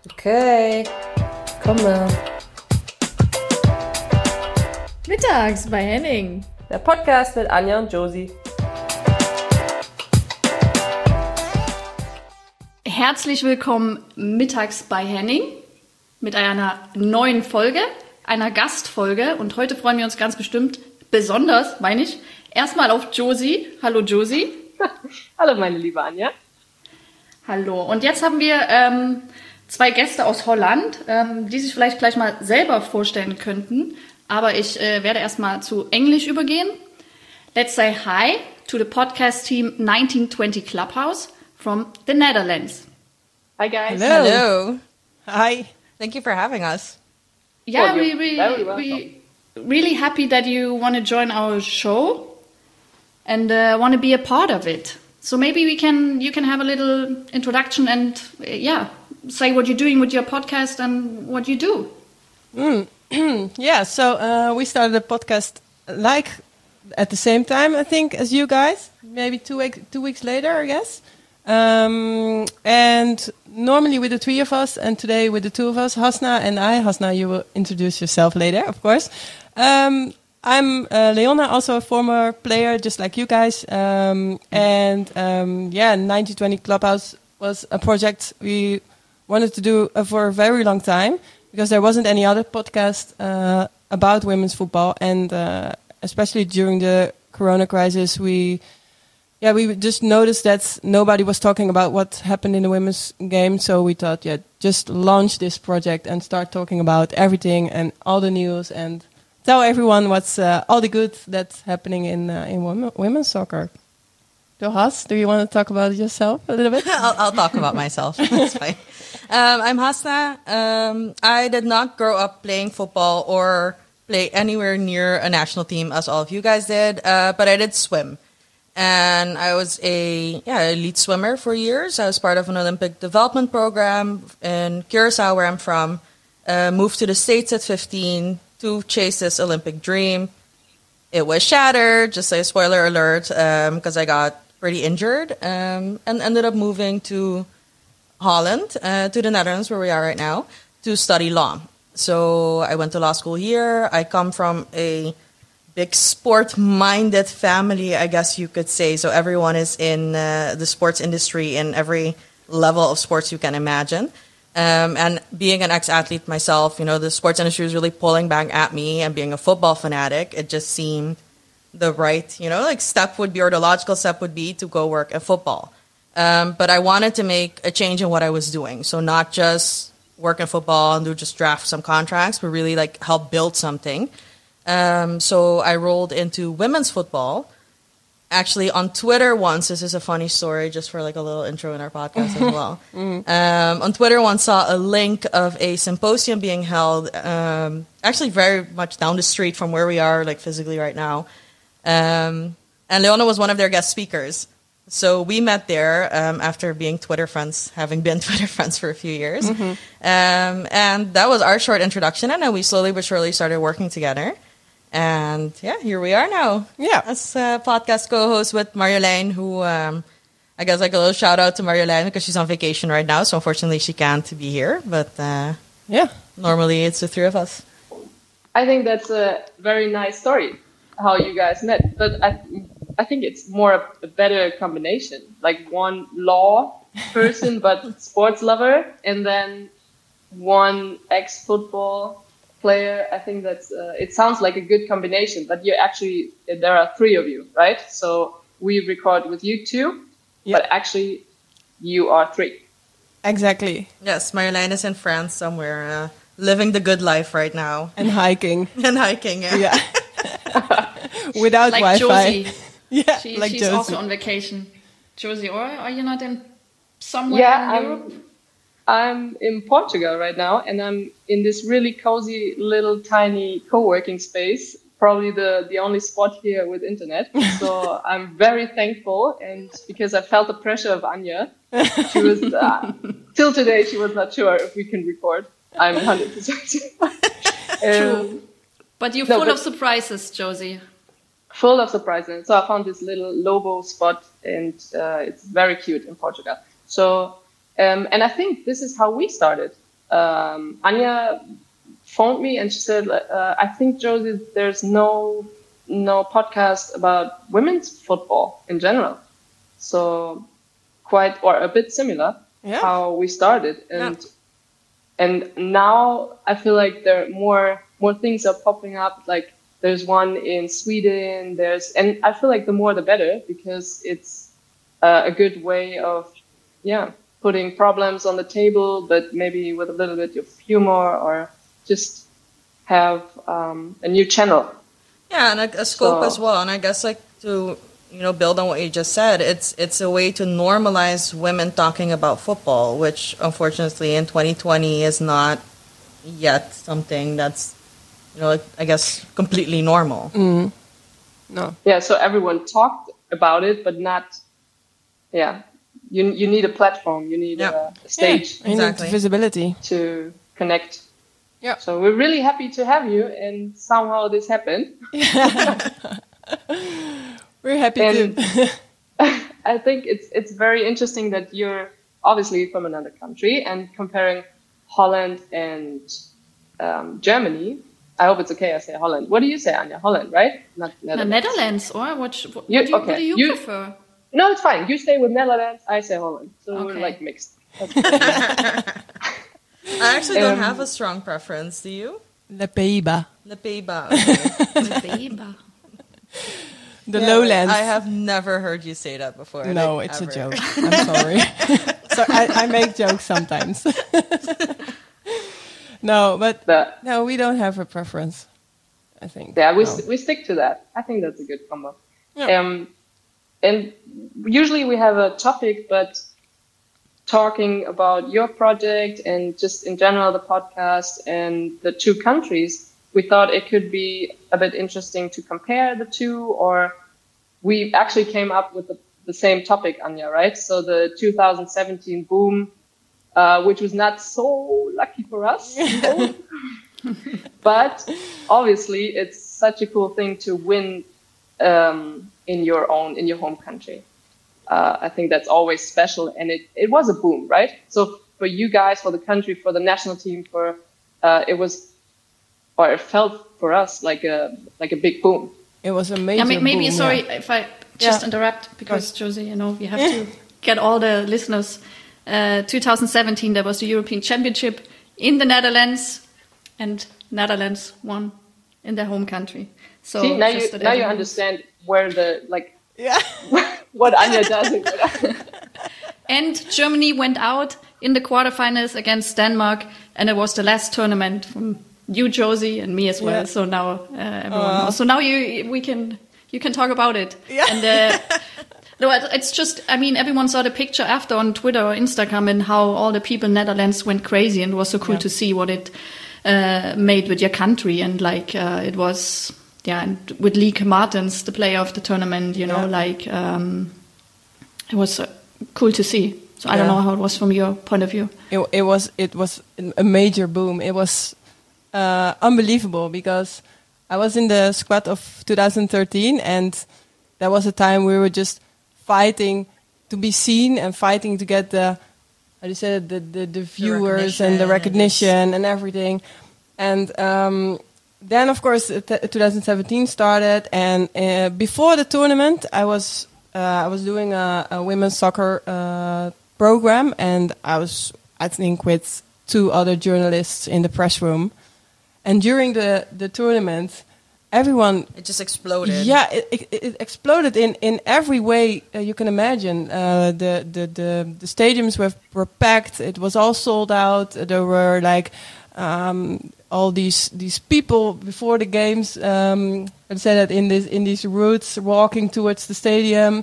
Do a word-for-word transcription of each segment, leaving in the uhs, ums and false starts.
Okay, komme. Mittags bei Henning. Der Podcast mit Anja und Josie. Herzlich willkommen mittags bei Henning mit einer neuen Folge, einer Gastfolge. Und heute freuen wir uns ganz bestimmt, besonders, meine ich, erstmal auf Josie. Hallo Josie. Hallo meine liebe Anja. Hallo. Und jetzt haben wir ähm, zwei Gäste aus Holland, ähm, die sich vielleicht gleich mal selber vorstellen könnten. Aber ich äh, werde erstmal zu Englisch übergehen. Let's say hi to the podcast team nineteen twenty Clubhouse from the Netherlands. Hi guys. Hello. Hello. Hi. Thank you for having us. Yeah, Well, we you're we very welcome. we really happy that you want to join our show and uh, want to be a part of it. So maybe we can you can have a little introduction and uh, yeah, say what you're doing with your podcast and what you do. Mm. Yeah, so uh, we started a podcast like at the same time, I think, as you guys. Maybe two weeks two weeks later, I guess. Um, and normally with the three of us, and today with the two of us, Hasna and I. Hasna, you will introduce yourself later, of course. Um, I'm uh, Leona, also a former player, just like you guys. Um, and um, yeah, nineteen twenty Clubhouse was a project we wanted to do uh, for a very long time, because there wasn't any other podcast uh, about women's football. And uh, especially during the Corona crisis, we... Yeah, we just noticed that nobody was talking about what happened in the women's game. So we thought, yeah, just launch this project and start talking about everything and all the news and tell everyone what's uh, all the good that's happening in uh, in women, women's soccer. So Has, do you want to talk about yourself a little bit? I'll, I'll talk about myself. That's fine. Um, I'm Hasna. Um, I did not grow up playing football or play anywhere near a national team as all of you guys did, uh, but I did swim. And I was a yeah elite swimmer for years. I was part of an Olympic development program in Curacao, where I'm from. Uh, moved to the States at fifteen to chase this Olympic dream. It was shattered, just a spoiler alert, because um, I got pretty injured. Um, and ended up moving to Holland, uh, to the Netherlands, where we are right now, to study law. So I went to law school here. I come from a big sport-minded family, I guess you could say. So everyone is in uh, the sports industry in every level of sports you can imagine. Um, and being an ex-athlete myself, you know, the sports industry is really pulling back at me. And being a football fanatic, it just seemed the right, you know, like step would be, or the logical step would be to go work at football. Um, but I wanted to make a change in what I was doing. So not just work in football and do just draft some contracts, but really like help build something. Um, so I rolled into women's football. Actually, on Twitter once, this is a funny story, just for like a little intro in our podcast as well. Mm-hmm. Um, on Twitter once saw a link of a symposium being held, um, actually very much down the street from where we are, like physically right now. Um, and Leona was one of their guest speakers. So we met there um, after being Twitter friends, having been Twitter friends for a few years. Mm-hmm. Um, and that was our short introduction. And then we slowly but surely started working together. And yeah, here we are now. Yeah. As a podcast co-host with Marjolein, who um, I guess like a little shout out to Marjolein because she's on vacation right now. So unfortunately she can't be here. But uh, yeah, normally it's the three of us. I think that's a very nice story, how you guys met. But I, I think it's more a, a better combination. Like one law person, but sports lover. And then one ex-football player. I think that's uh, it sounds like a good combination, but you actually there are three of you, right? So we record with you two, yep. But actually you are three. Exactly. Yes, Marjolein is in France somewhere, uh, living the good life right now and hiking and hiking. Yeah, yeah. Without like Wi-Fi. Josie. Yeah, she, like she's Josie. also on vacation. Josie, or are you not in somewhere yeah, in Europe? I'm, I'm in Portugal right now, and I'm in this really cozy little tiny co-working space, probably the, the only spot here with internet. So I'm very thankful, and because I felt the pressure of Anja, she was, uh, till today, she was not sure if we can record. I'm one hundred percent True. But you're no, full but of surprises, Josie. Full of surprises. So I found this little Lobo spot, and uh, it's very cute in Portugal. So, um, and I think this is how we started. um, Anja phoned me and she said, uh, "I think, Josie, there's no no podcast about women's football in general." So quite or a bit similar Yeah. how we started, and and now I feel like there are more more things are popping up. Like there's one in Sweden. There's and I feel like the more the better, because it's uh, a good way of yeah putting problems on the table, but maybe with a little bit of humor, or just have um, a new channel. Yeah, and a, a scope So- as well. And I guess like to you know build on what you just said, it's it's a way to normalize women talking about football, which unfortunately in twenty twenty is not yet something that's you know I guess completely normal. No. Yeah, so everyone talked about it, but not. Yeah, you you need a platform. You need Yeah. a, a stage Yeah, you need Exactly. visibility. to connect. Yeah. So we're really happy to have you, and somehow this happened. We're happy And- too. I think it's it's very interesting that you're obviously from another country, and comparing Holland and um, Germany. I hope it's okay I say Holland. What do you say, Anja? Holland, right? Not The Netherlands. Netherlands, or what? sh- What, You- do, you, okay, what do you, you- prefer? No, it's fine. You stay with Netherlands. I say Holland. So we're Okay. like mixed. I actually don't Um, have a strong preference. Do you? Le Pays-Bas. Le Pays-Bas. Okay. Babe. The Yeah, lowlands. I have never heard you say that before. No, like, it's ever. a joke. I'm sorry. so I, I make jokes sometimes. no, but But no, we don't have a preference. I think. yeah, we No. s we stick to that. I think that's a good combo. Yeah. Um, and usually we have a topic, but talking about your project and just in general the podcast and the two countries, we thought it could be a bit interesting to compare the two, or we actually came up with the, the same topic, Anja, right? So the two thousand seventeen boom, uh, which was not so lucky for us, you know? But obviously it's such a cool thing to win um, in your own, in your home country. Uh, I think that's always special, and it, it was a boom, right? So for you guys, for the country, for the national team, for uh, it was, or it felt for us like a like a big boom. It was a major. Yeah, may- maybe, boom, sorry yeah. if I just Yeah. interrupt, because Josie, you know, we have to get all the listeners. Uh, two thousand seventeen, there was the European Championship in the Netherlands, and Netherlands won in their home country. So See, now you just that now you everyone- understand where the like Yeah. what Anja does. And what And Germany went out in the quarterfinals against Denmark, and it was the last tournament from you, Josie, and me as well. Yeah. So now uh, everyone knows. So now you we can you can talk about it. Yeah. And uh, no, it- it's just I mean everyone saw the picture after on Twitter or Instagram, and how all the people in Netherlands went crazy, and it was so cool Yeah. to see what it uh, made with your country, and like uh, it was. Yeah, and with Lieke Martens, the player of the tournament, you know, Yeah. like um, it was uh, cool to see. So I don't Yeah. know how it was from your point of view. It, it was it was a major boom. It was uh, unbelievable, because I was in the squad of two thousand thirteen, and that was a time we were just fighting to be seen and fighting to get the how do you say it, the the, the viewers and the recognition recognition and everything. And um, then, of course, uh, t- twenty seventeen started, and uh, before the tournament, I was uh, I was doing a, a women's soccer uh, program, and I was, I think, with two other journalists in the press room. And during the, the tournament, everyone, It just exploded. yeah, it, it, it exploded in, in every way uh, you can imagine. Uh, the, the, the, the stadiums were, were packed. It was all sold out. There were like um, all these these people before the games. Um, I said that in this in these routes walking towards the stadium.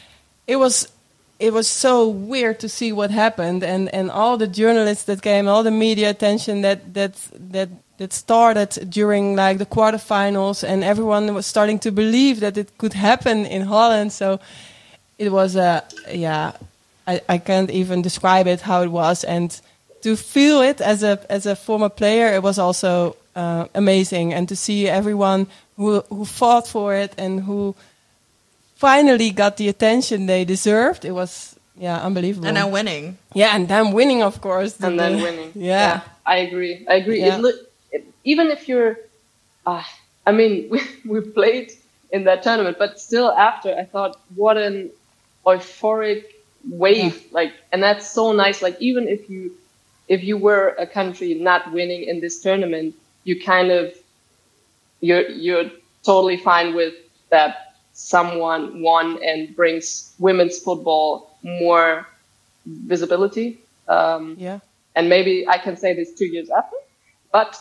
It was it was so weird to see what happened, and, and all the journalists that came, all the media attention that that that that started during like the quarterfinals, and everyone was starting to believe that it could happen in Holland. So it was a yeah, I, I can't even describe it how it was, and to feel it as a as a former player, it was also uh, amazing, and to see everyone who who fought for it and who finally got the attention they deserved. It was yeah, unbelievable. And now winning. Yeah, and then winning, of course. And the- then the- winning. Yeah. I agree. I agree. Yeah. It look, it, even if you're, uh, I mean, we, we played in that tournament, but still after, I thought, what an euphoric wave. Yeah. Like, and that's so nice. Like, even if you, if you were a country not winning in this tournament, you kind of, you're, you're totally fine with that someone won and brings women's football more visibility. Um, Yeah. And maybe I can say this two years after, but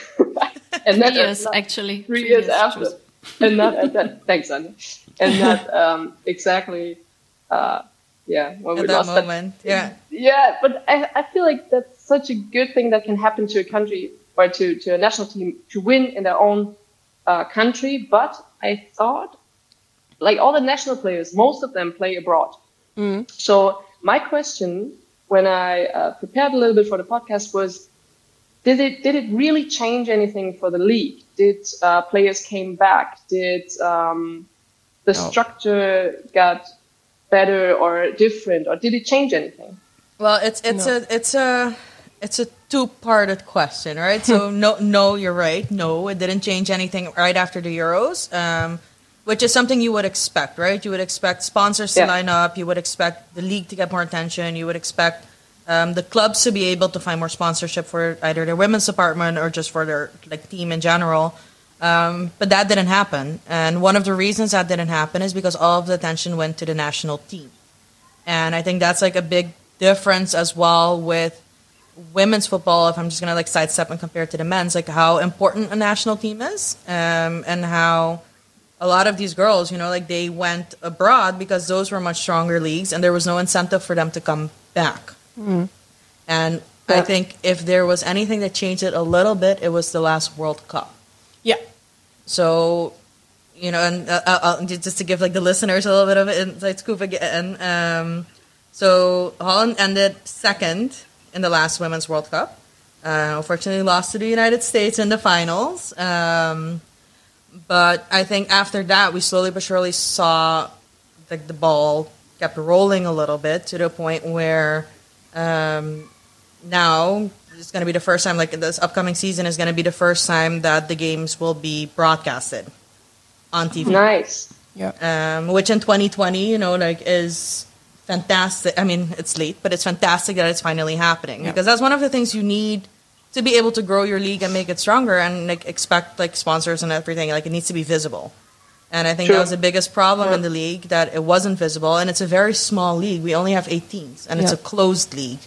and Three not, years, not actually. three, years, after, Choose. and not at that. Thanks, Anya. And not um, exactly, uh, yeah, when we At that lost that- moment. Yeah. yeah, but I, I feel like that's such a good thing that can happen to a country or to, to a national team to win in their own uh, country. But I thought, like all the national players, most of them play abroad. Mm. So my question when I uh, prepared a little bit for the podcast was, did it did it really change anything for the league? Did uh, players came back? Did um, the No. structure got better or different, or did it change anything? Well, it's it's No. a it's a it's a two-parted question, right? So no, no, you're right. No, it didn't change anything right after the Euros, um, which is something you would expect, right? You would expect sponsors to Yeah. line up. You would expect the league to get more attention. You would expect um, the clubs to be able to find more sponsorship for either their women's department or just for their like team in general. Um, but that didn't happen, and one of the reasons that didn't happen is because all of the attention went to the national team, and I think that's like a big difference as well with women's football. If I'm just gonna like sidestep and compare it to the men's, like how important a national team is, um, and how a lot of these girls, you know, like they went abroad because those were much stronger leagues, and there was no incentive for them to come back. Mm. And I Yeah. think if there was anything that changed it a little bit, it was the last World Cup. Yeah. So, you know, and uh, uh, just to give like the listeners a little bit of an inside scoop again. Um, so Holland ended second in the last Women's World Cup. Uh, unfortunately, lost to the United States in the finals. Um, but I think after that, we slowly but surely saw like the ball kept rolling a little bit to the point where um, now it's going to be the first time, like this upcoming season is going to be the first time that the games will be broadcasted on T V. Nice. Yeah. Um, which in twenty twenty, you know, like is fantastic. I mean, it's late, but it's fantastic that it's finally happening Yeah. because that's one of the things you need to be able to grow your league and make it stronger and like expect like sponsors and everything. Like it needs to be visible. And I think Sure. that was the biggest problem in the league, that it wasn't visible. And it's a very small league. We only have eight teams, and it's Yeah. a closed league.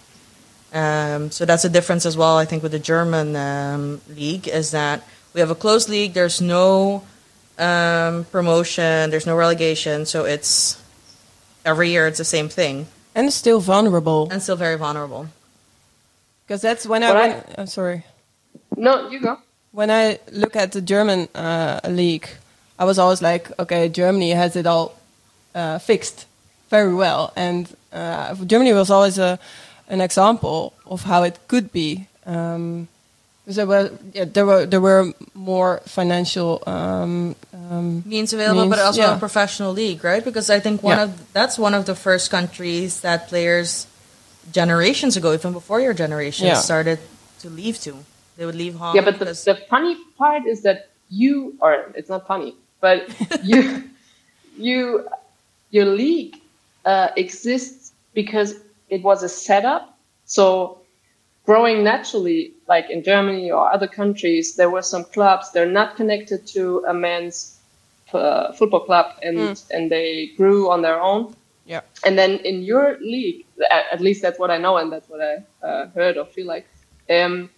Um, so that's a difference as well, I think, with the German um, league, is that we have a closed league. There's no um, promotion. There's no relegation. So it's every year it's the same thing, And it's still vulnerable. and still very vulnerable. Because that's when I What I- went... I'm sorry. No, you go. When I look at the German uh, league, I was always like, okay, Germany has it all uh, fixed very well. And uh, Germany was always a, an example of how it could be. Um, because there were, yeah, there were there were more financial um, um, Means available, Means, but also yeah. a professional league, right? Because I think one Yeah. of that's one of the first countries that players generations ago, even before your generation, Yeah. started to leave to. They would leave Holland. Yeah, but the, because- the funny part is that you, or it's not funny, but you, you, your league uh, exists because it was a setup. So growing naturally, like in Germany or other countries, there were some clubs. They're not connected to a men's uh, football club, and and they grew on their own. yeah. And then in your league, a- at least that's what I know, and that's what I uh, heard or feel like. Um,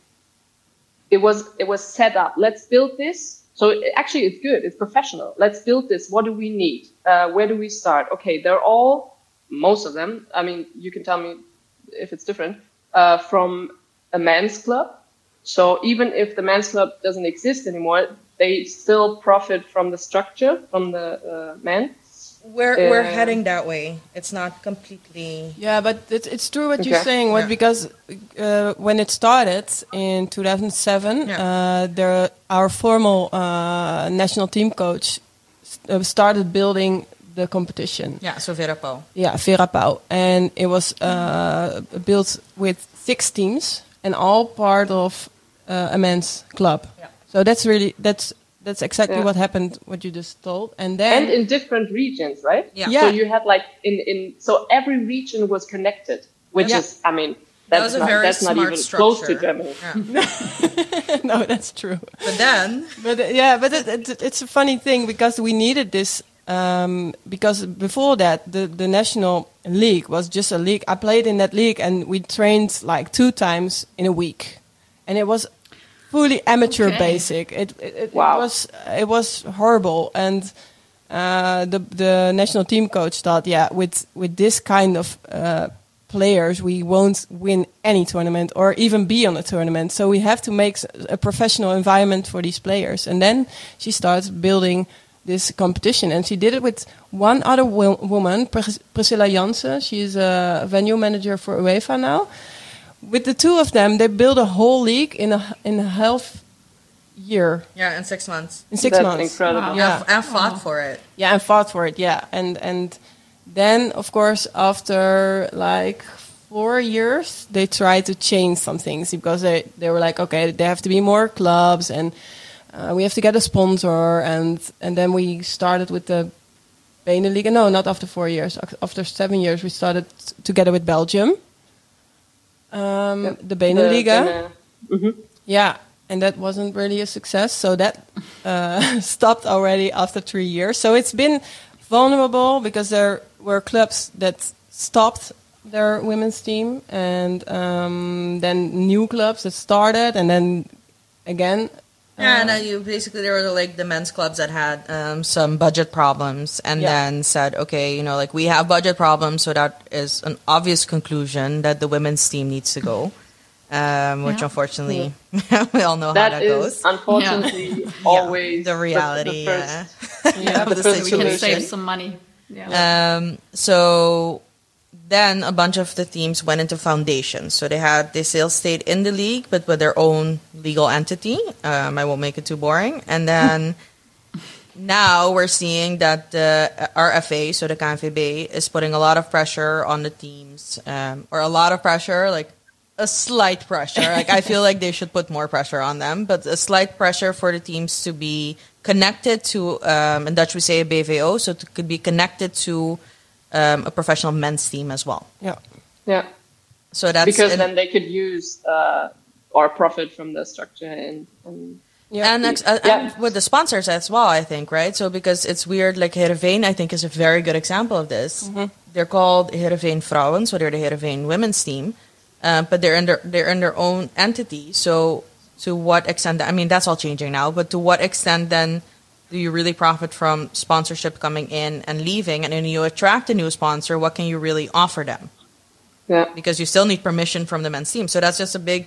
it was it was set up. Let's build this. So it, actually, it's good. It's professional. Let's build this. What do we need? Uh, where do we start? Okay, they're all, most of them. I mean, you can tell me if it's different. Uh, from a men's club. So even if the men's club doesn't exist anymore, they still profit from the structure from the uh, men. we're we're uh, heading that way. It's not completely. Yeah, but it's, it's true what you're Okay. saying. What Yeah. because uh, when it started in two thousand seven, Yeah. uh, there our formal uh, national team coach st- uh, started building the competition. Yeah, so Verapau. Yeah, Verapau. And it was uh, built with six teams and all part of uh, a men's club. Yeah. So that's really, that's that's exactly Yeah. what happened, what you just told. And then... And in different regions, right? Yeah. Yeah. So you had like in, in so every region was connected, which Yeah. is, I mean, That that's was a not, very that's not smart even close to structure. Germany. Yeah. no, that's true. But then, But uh, yeah, but it, it, it's a funny thing because we needed this um, because before that the the national league was just a league. I played in that league and we trained like two times in a week, and it was fully amateur Okay. basic. It it, it, Wow. it was it was horrible, and uh, the the national team coach thought, yeah, with with this kind of uh, players, we won't win any tournament or even be on a tournament. So we have to make s- a professional environment for these players. And then she started building this competition, and she did it with one other wo- woman, Pris- Priscilla Jansen. She is a venue manager for UEFA now. With the two of them, they built a whole league in a in a half year, yeah, in six months. in six That's months. incredible. Wow. Yeah, and fought for it. Yeah, and fought for it. Yeah, and and then of course after like four years, they tried to change some things because they they were like, okay, there have to be more clubs and uh, we have to get a sponsor, and and then we started with the Beneliga. No, not after four years. Ac- After seven years, we started t- together with Belgium. Um, Yep. The Beneliga. The- the- mhm. Yeah, and that wasn't really a success. So that uh, stopped already after three years. So it's been vulnerable because there were clubs that stopped their women's team, and um, then new clubs that started, and then again. Yeah, and uh, uh, you basically there were like the men's clubs that had um, some budget problems, and Yeah. then said, okay, you know, like we have budget problems, so that is an obvious conclusion that the women's team needs to go. Um, which Yeah. unfortunately we all know how That that is goes. unfortunately always the reality, The, the first, yeah, Yeah, of the the first We can situation. save some money. Yeah. Um, so then a bunch of the teams went into foundations. So they had they still stayed in the league, but with their own legal entity. Um, I won't make it too boring. And then now we're seeing that the R F A, so the K N V B, is putting a lot of pressure on the teams, um, or a lot of pressure, like a slight pressure. Like I feel like they should put more pressure on them, but a slight pressure for the teams to be connected to, um, in Dutch we say a B V O, so to could be connected to um, a professional men's team as well. yeah. yeah, So that's because and, then they could use uh, or profit from the structure and, and Yeah. and, ex- uh, Yeah. and with the sponsors as well, I think, right? So because it's weird, like Heerenveen, I think is a very good example of this. They're called Heerenveen Vrouwen, so they're the Heerenveen women's team, uh, but they're in their they're in their own entity. So to what extent? I mean, that's all changing now. But to what extent then do you really profit from sponsorship coming in and leaving, and then you attract a new sponsor? What can you really offer them? yeah. Because you still need permission from the men's team. So that's just a big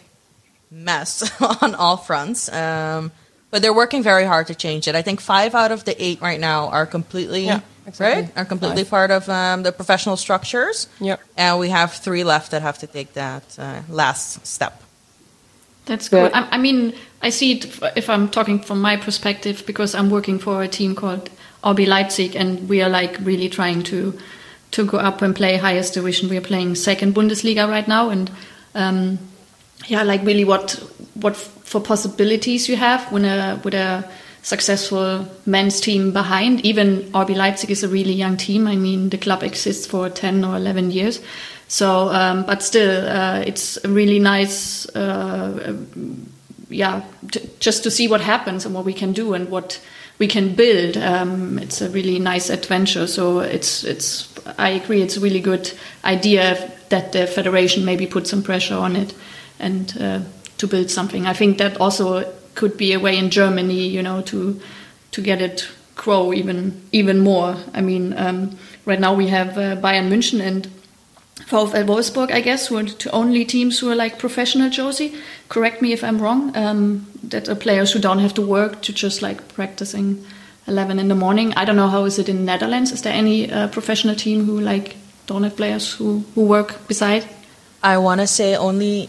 mess on all fronts. Um, but they're working very hard to change it. I think five out of the eight right now are completely Yeah, exactly. right, are completely Five. part of um, the professional structures. Yeah. And we have three left that have to take that uh, last step. That's cool. Yeah. I, I mean, I see it f- if I'm talking from my perspective because I'm working for a team called R B Leipzig, and we are like really trying to to go up and play highest division. We are playing second Bundesliga right now, and um, yeah, like really what what for possibilities you have when a with a successful men's team behind. Even R B Leipzig is a really young team. I mean, the club exists for ten or eleven years. So, um, but still, uh, it's a really nice, uh, yeah, t- just to see what happens and what we can do and what we can build. Um, it's a really nice adventure. So it's, it's, I agree, it's a really good idea that the federation maybe put some pressure on it and uh, to build something. I think that also could be a way in Germany, you know, to to get it grow even even more. I mean, um, right now we have uh, Bayern München and VfL Wolfsburg, I guess, who are the only teams who are like professional, Josie. Correct me if I'm wrong. Um, that are players who don't have to work to just like practicing eleven in the morning. I don't know how is it in Netherlands. Is there any uh, professional team who like don't have players who, who work beside? I want to say only,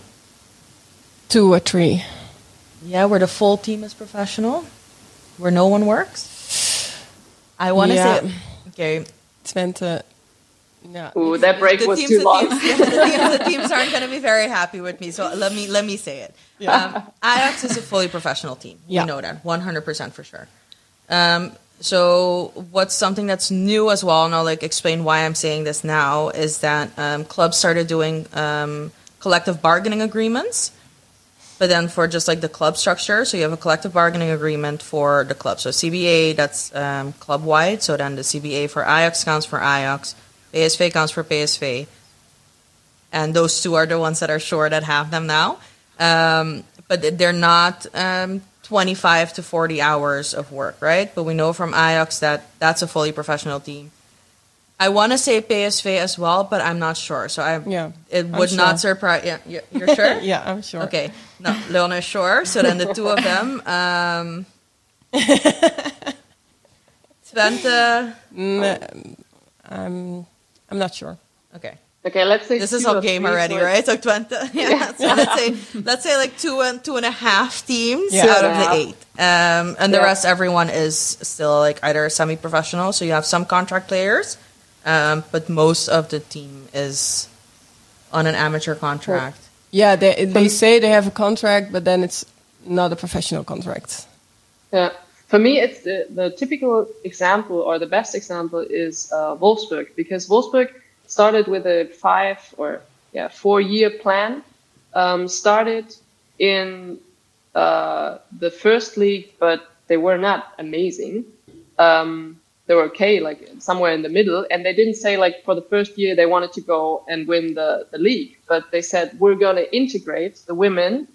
Two or three. yeah, where the full team is professional, where no one works. I want to Yeah. say, okay, Twente. No. Ooh, that break The was teams, too the, long. teams, yeah, the, teams, the teams aren't going to be very happy with me, so let me let me say it. Um, Ajax is a fully professional team. Yeah. We know that one hundred percent for sure. Um, so what's something that's new as well, and I'll like explain why I'm saying this now, is that um, clubs started doing um, collective bargaining agreements, but then for just like the club structure. So you have a collective bargaining agreement for the club. So C B A, that's um, club wide. So then the C B A for Ajax counts for Ajax. P S V counts for P S V. And those two are the ones that are sure that have them now. Um, but they're not um, twenty-five to forty hours of work, right? But we know from Ajax that that's a fully professional team. I want to say P S V as well, but I'm not sure. So I, Yeah, it I'm would sure. not surprise. Yeah, you're, you're sure? Yeah, I'm sure. Okay. No, Leona is sure. So then the two of them. Um, Twente. Mm, I'm, I'm not sure. Okay. Okay, let's say This is two all or game three, already, so it's- right? So Twente. Yeah. So let's say let's say like two and two and a half teams Yeah. out Two of and a the half. eight, um, and the Yeah. rest, everyone is still like either semi-professional. So you have some contract players, um, but most of the team is on an amateur contract. Yeah, they they say they have a contract, but then it's not a professional contract. Yeah. For me, it's the, the typical example or the best example is uh, Wolfsburg, because Wolfsburg started with a five or yeah four year plan. Um, started in uh, the first league, but they were not amazing. Um, they were okay, like somewhere in the middle, and they didn't say like for the first year they wanted to go and win the, the league, but they said we're going to integrate the women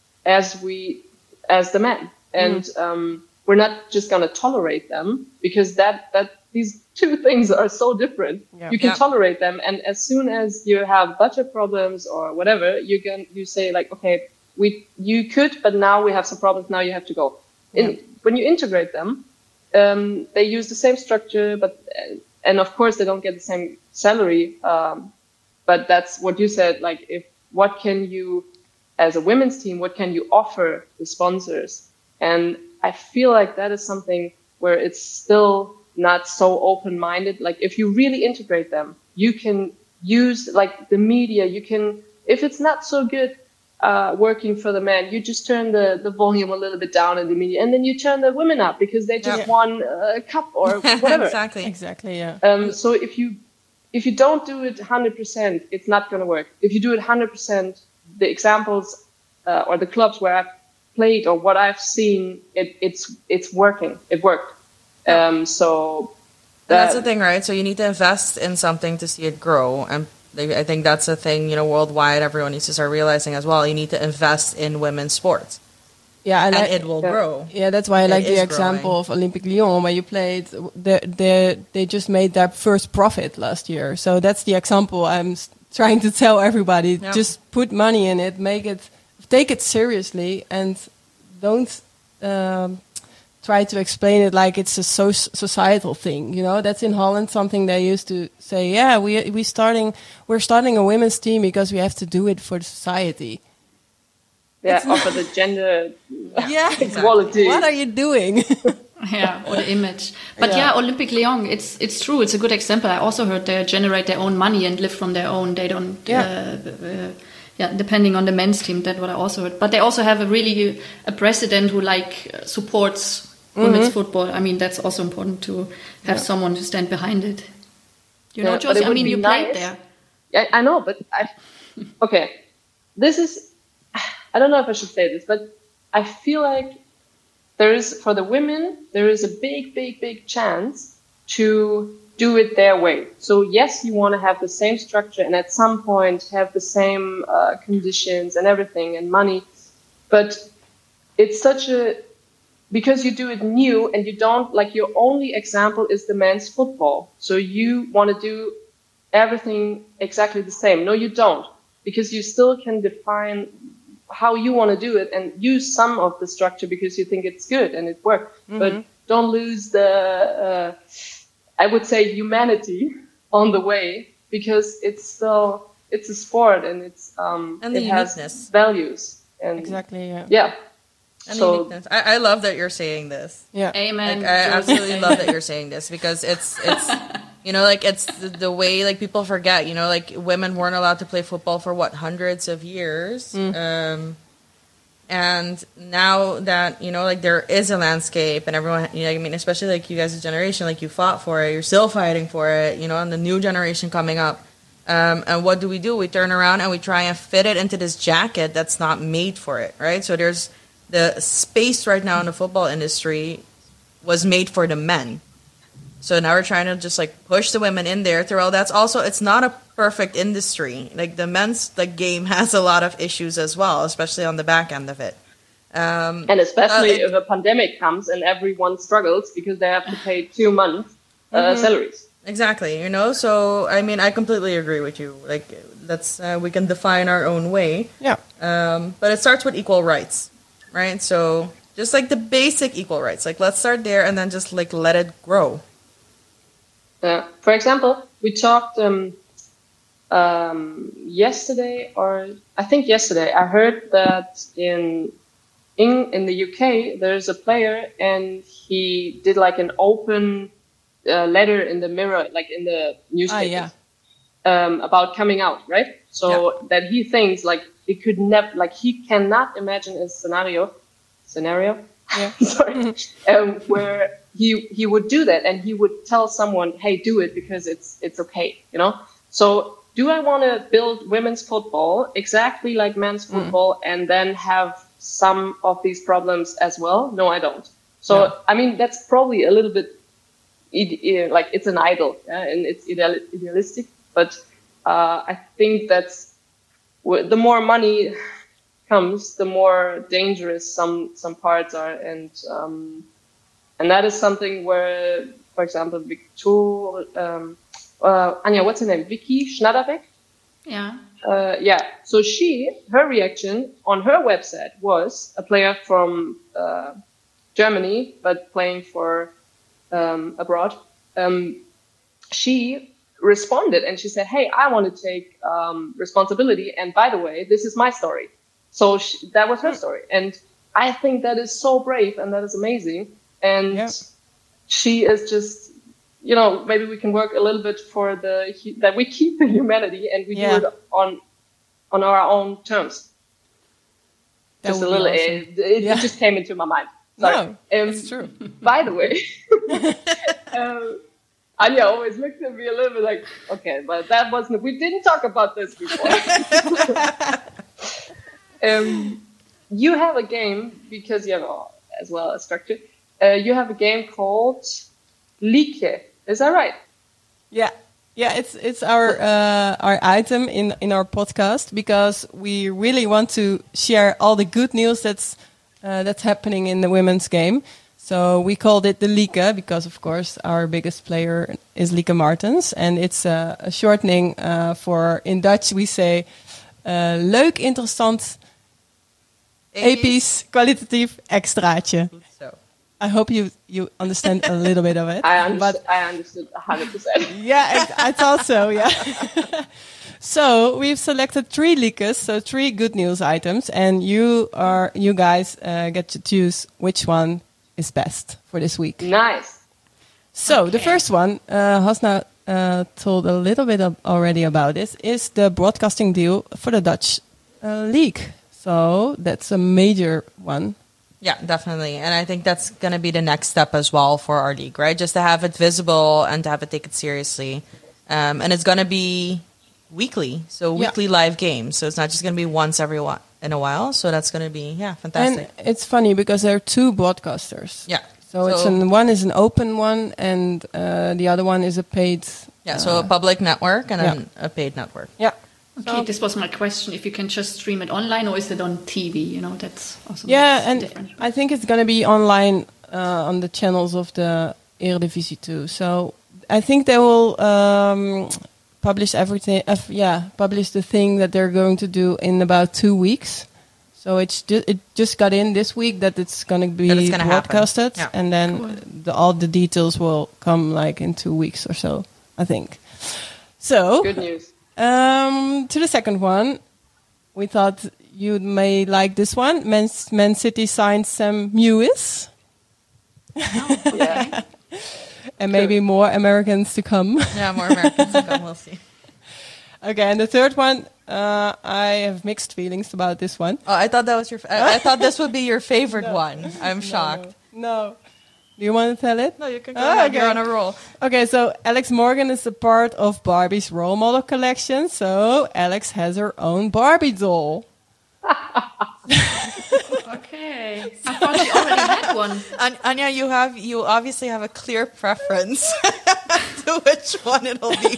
as we as the men, and um, we're not just going to tolerate them, because that that these two things are so different. Yeah. You can Yeah. tolerate them, and as soon as you have budget problems or whatever, you can you say like, okay, we you could, but now we have some problems. Now you have to go. In, when you integrate them, um, they use the same structure, but and of course they don't get the same salary. Um, but that's what you said. Like, if what can you, as a women's team, what can you offer the sponsors? And I feel like that is something where it's still not so open-minded. Like, if you really integrate them, you can use like the media. You can, if it's not so good uh, working for the men, you just turn the, the volume a little bit down in the media, and then you turn the women up because they just Yeah. won a cup or whatever. Exactly. Exactly. Yeah. Um, so if you if you don't do it one hundred percent, it's not going to work. If you do it one hundred percent, the examples uh, or the clubs where I've played or what I've seen, it, it's it's working. It worked. Um, so And that's the that- thing, right? So you need to invest in something to see it grow. And they- I think that's a thing, you know, worldwide, everyone needs to start realizing as well. You need to invest in women's sports, Yeah, and I, it will Yeah. grow. yeah, that's why I It like the is example growing. of Olympique Lyon where you played. They they they just made their first profit last year, so that's the example I'm s- trying to tell everybody. Yeah. Just put money in it, make it, take it seriously, and don't um, try to explain it like it's a so- societal thing. You know, that's in Holland something they used to say. Yeah, we we starting we're starting a women's team because we have to do it for the society. yeah, offer the gender Yeah, equality. What are you doing? Yeah, or the image. But yeah, Olympique Lyon, it's it's true. It's a good example. I also heard they generate their own money and live from their own. They don't, Yeah. uh, uh, yeah, depending on the men's team. That's what I also heard. But they also have a really a president who like uh, supports women's football. I mean, that's also important to have someone to stand behind it. You know, Yeah, but Josie. it I would mean, be you played nice. there. Yeah, I know, but I okay. This is I don't know if I should say this, but I feel like there is, for the women, there is a big, big, big chance to do it their way. So yes, you want to have the same structure and at some point have the same uh, conditions and everything and money, but it's such a, because you do it new and you don't, like, your only example is the men's football. So you want to do everything exactly the same. No, you don't, because you still can define how you want to do it and use some of the structure because you think it's good and it worked. But don't lose the, uh, I would say, humanity on the way, because it's still, it's a sport and it's, um, And the it has uniqueness. values. And Exactly. Yeah. yeah. And So- uniqueness. I, I love that you're saying this. Yeah. Amen. Like, I Josie. absolutely love that you're saying this because it's it's You know, like it's the, the way like people forget. You know, like women weren't allowed to play football for what hundreds of years, mm. um, and now that you know, like there is a landscape, and everyone, you know, I mean, especially like you guys' generation, like you fought for it, you're still fighting for it. You know, and the new generation coming up. Um, and what do we do? We turn around and we try and fit it into this jacket that's not made for it, right? So there's the space right now in the football industry was made for the men. So now we're trying to just like push the women in there. Terrell, that's also, it's not a perfect industry. Like the men's like game has a lot of issues as well, especially on the back end of it. Um, and especially uh, it, if a pandemic comes and everyone struggles because they have to pay two months uh, mm-hmm. salaries. Exactly, you know. So I mean, I completely agree with you. Like that's uh, we can define our own way. Yeah. Um, but it starts with equal rights, right? So just like the basic equal rights, like let's start there and then just like let it grow. Uh, for example, we talked um, um, yesterday, or I think yesterday, I heard that in, in in the U K there's a player and he did like an open uh, letter in the Mirror, like in the newspaper, ah, yeah. um, about coming out, right? So yeah. that he thinks like it could never, like he cannot imagine a scenario, scenario, yeah. sorry, um, where he he would do that and he would tell someone, hey, do it because it's it's okay, you know? So do I want to build women's football exactly like men's football mm. and then have some of these problems as well? No, I don't. So, no. I mean, that's probably a little bit ide- like it's an idol, yeah? And it's ideal- idealistic, but uh, I think that's the more money comes, the more dangerous some some parts are, and um, and that is something where, for example, Victor, um, uh, Anja, what's her name? Vicky Schnaderbeck? Yeah. Uh, yeah. So she, her reaction on her website was a player from uh, Germany, but playing for um, abroad. Um, she responded and she said, hey, I want to take um, responsibility. And by the way, this is my story. So she, that was her story. And I think that is so brave and that is amazing. And yeah. she is just, you know, maybe we can work a little bit for the, that we keep the humanity and we yeah. do it on, on our own terms. That just a little, awesome. it, it yeah. just came into my mind. Sorry. No, um, it's true. By the way, um, Anja always looked at me a little bit like, okay, but that wasn't, we didn't talk about this before. um, you have a game, because you have a, as well a structure, uh, you have a game called Lieke. Is that right? Yeah. Yeah, it's it's our uh, our item in, in our podcast because we really want to share all the good news that's uh, that's happening in the women's game. So we called it the Lieke because, of course, our biggest player is Lieke Martens. And it's uh, a shortening uh, for, in Dutch we say, uh, leuk, interessant, episch, kwalitatief, extraatje. So. I hope you, you understand a little bit of it. I understood, but, I understood one hundred percent. Yeah, I, I thought so, yeah. So we've selected three Liekes, so three good news items. And you are you guys uh, get to choose which one is best for this week. Nice. So okay. the first one, uh, Hasna uh, told a little bit of already about this, is the broadcasting deal for the Dutch uh, league. So that's a major one. Yeah, definitely. And I think that's going to be the next step as well for our league, right? Just to have it visible and to have it taken seriously. Um, and it's going to be weekly, so weekly yeah. live games. So it's not just going to be once every while. in a while, so that's going to be yeah fantastic. And it's funny because there are two broadcasters. Yeah, so, so it's an, one is an open one, and uh, the other one is a paid. Yeah, uh, so a public network and yeah. an, a paid network. Yeah. Okay, so, this was my question: if you can just stream it online, or is it on T V? You know, that's also yeah, and different. I think it's going to be online uh, on the channels of the Eredivisie too. So I think they will. Um, Publish everything, uh, yeah. Publish the thing that they're going to do in about two weeks. So it's ju- it just got in this week that it's going to be gonna broadcasted, yeah. and then cool. the, all the details will come like in two weeks or so, I think. So good news. Um, to the second one, we thought you may like this one. Man, Man City signed Sam Mewis. Oh, yeah. and maybe more Americans to come. Yeah, more Americans to come. We'll see. Okay, and the third one, uh, I have mixed feelings about this one. Oh, I thought that was your. F- I, I thought this would be your favorite no. one. I'm shocked. No, no. Do you want to tell it? No, you can go oh, ahead. Okay. You're on a roll. Okay, so Alex Morgan is a part of Barbie's role model collection. So Alex has her own Barbie doll. Okay, I thought she already had one. An- Anya, you have you obviously have a clear preference to which one it'll be.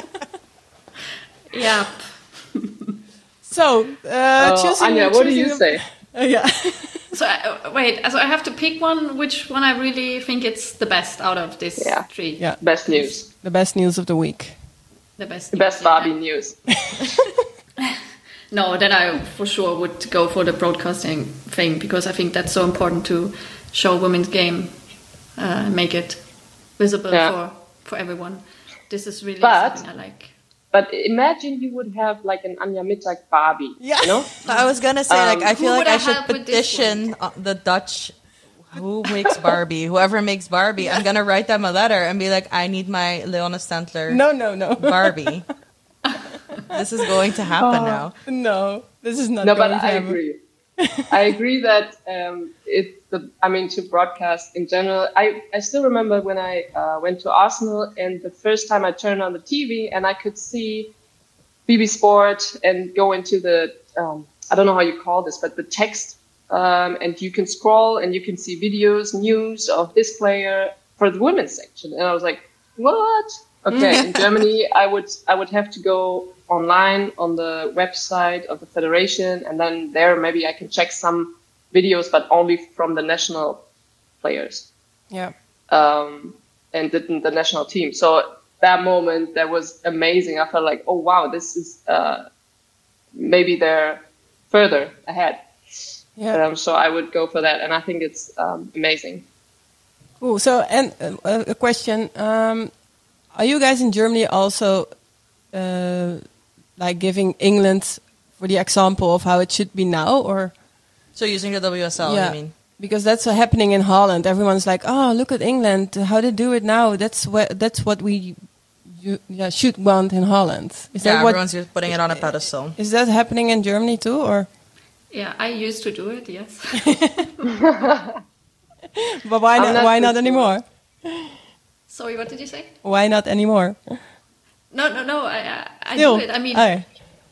Yeah. So, uh, uh, choosing. Anya, what do you a, say? Uh, yeah. So uh, wait, so I have to pick one. Which one I really think it's the best out of this Yeah. three? Yeah. Best news. The best news of the week. The best. The news, best yeah. Barbie news. No, then I for sure would go for the broadcasting thing because I think that's so important to show women's game, uh, and make it visible Yeah. for for everyone. This is really But- something I like. But imagine you would have like an Anja Mittag Barbie. Yeah. You know? I was gonna say, like, Um, I feel Who like would I I should help with this petition uh, the Dutch. Who makes Barbie? Whoever makes Barbie, I'm gonna write them a letter and be like, I need my Leona Stentler No, no, no. Barbie. This is going to happen now. No, this is not No, going but to I happen. agree. I agree that um, it. The, I mean, to broadcast in general. I, I still remember when I uh, went to Arsenal and the first time I turned on the T V and I could see B B Sport and go into the um, I don't know how you call this, but the text, um, and you can scroll and you can see videos, news of this player for the women's section, and I was like, what? Okay, in Germany, I would I would have to go online on the website of the federation, and then there maybe I can check some videos, but only from the national players Yeah. um, and the, the national team. So that moment, that was amazing. I felt like, oh wow, this is uh, maybe they're further ahead. Yeah. Um, so I would go for that, and I think it's um, amazing. Cool. So, and uh, a question: um, are you guys in Germany also uh, like giving England for the example of how it should be now, or? So using the W S L, yeah, I mean. because that's uh, happening in Holland. Everyone's like, "Oh, look at England! How they do it now. That's what that's what we you, yeah, should want in Holland." Is Yeah, that what? everyone's just putting it on a pedestal. Is that happening in Germany too, or? Yeah, I used to do it. Yes. But why I'm not? not Why so not sure. anymore? Sorry, what did you say? Why not anymore? No, no, no. I, I, I Still, do it. I mean, oh.